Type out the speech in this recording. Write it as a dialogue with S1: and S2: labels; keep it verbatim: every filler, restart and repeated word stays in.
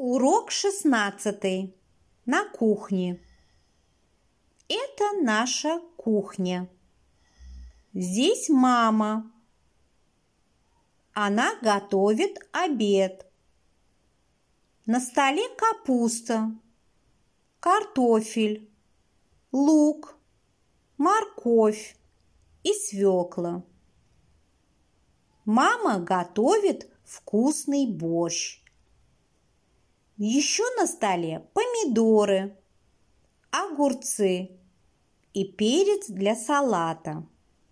S1: Урок шестнадцатый. На кухне. Это наша кухня. Здесь мама. Она готовит обед. На столе капуста, картофель, лук, морковь и свекла. Мама готовит вкусный борщ. Еще на столе помидоры, огурцы и перец для салата.